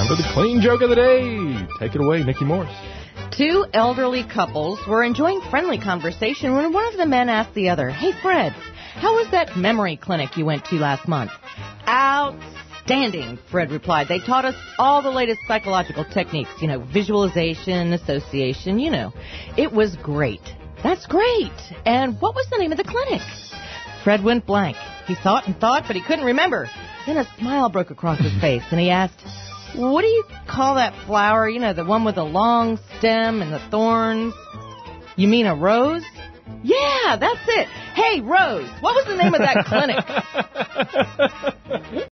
Time for the clean joke of the day. Take it away, Nikki Morris. Two elderly couples were enjoying friendly conversation when one of the men asked the other, "Hey, Fred, how was that memory clinic you went to last month?" "Outstanding," Fred replied. "They taught us all the latest psychological techniques, visualization, association, It was great." "That's great. And what was the name of the clinic?" Fred went blank. He thought and thought, but he couldn't remember. Then a smile broke across his face, and he asked, "What do you call that flower, the one with the long stem and the thorns?" "You mean a rose?" "Yeah, that's it. Hey, Rose, what was the name of that clinic?"